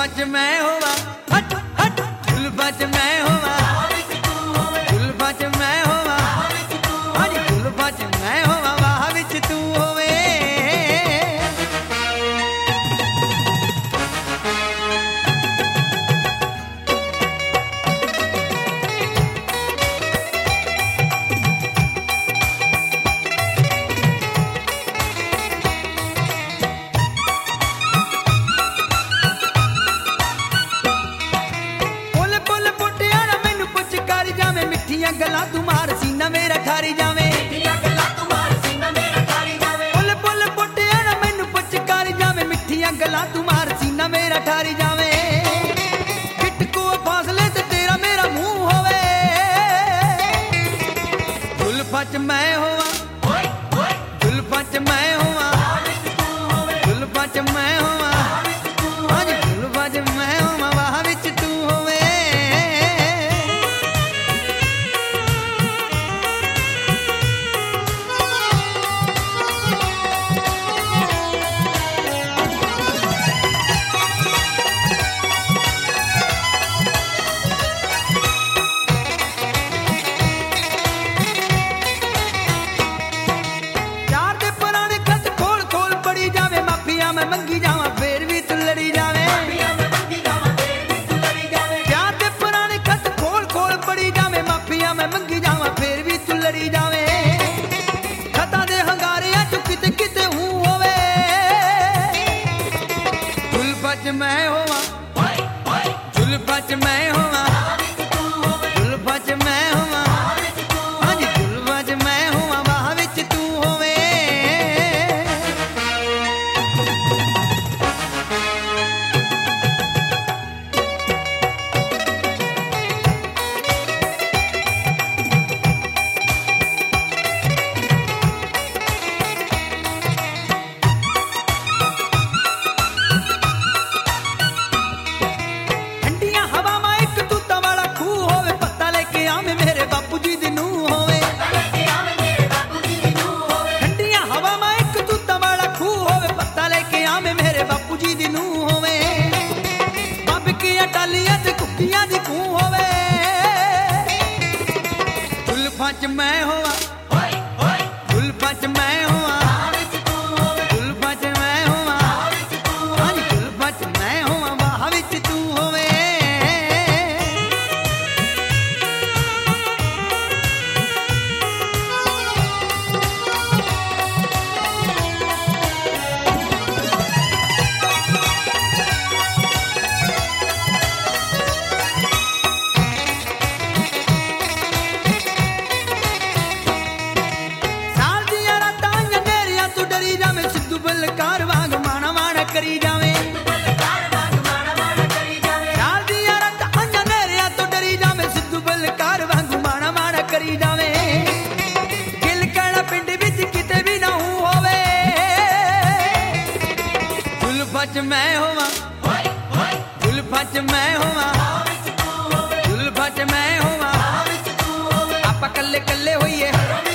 च मैं होवा हट हट जुल्फा च मैं होवा जुल्फा च मैं होवा हां जुल्फा च मैं होवा वाह विच तू होवे गला तुम्हार सीना मेरा खारी जावे पुल पुल पुटिया ना मैनू पुचकारी जावे मिठिया गला तुम्हार सीना मेरा खारी जावे किट को फासले ते तेरा मेरा मुंह होवे जुल्फा च मैं होवा जुल्फा च मैं होवा जुल्फा च मैं होवा हां जुल्फा च मैं होवा वाह विच तू होवे मैं मंगी जावा फिर भी तू लड़ी जावे प्यार दे पुराने खत खोल खोल पड़ी जावे माफिया मैं मंगी जावा फिर भी तू लड़ी जावे खता दे हंगारिया चु किते किते हूं होवे जुल्फा च मैं होवा जुल्फा च मैं होवा जुल्फा च मैं होवा हां जी जुल्फा च मैं होवा वाह विच तू होवे जुल्फा च मैं होवा जुल्फा च मैं होवा जुल्फा च मैं होवा हां जुल्फा च मैं होवा वाह विच तू होवे बलकार वांग माना माना करी जावे चार दिया रात अंजा नेरिया तो डरी जावे सिद्धू बलकार वांग माना माना करी जावे गिल कहना पिंड विच किते भी ना हूं होवे जुल्फा च मैं होवा जुल्फा च मैं होवा जुल्फा च मैं होवा आपा कल्ले कल्ले होइए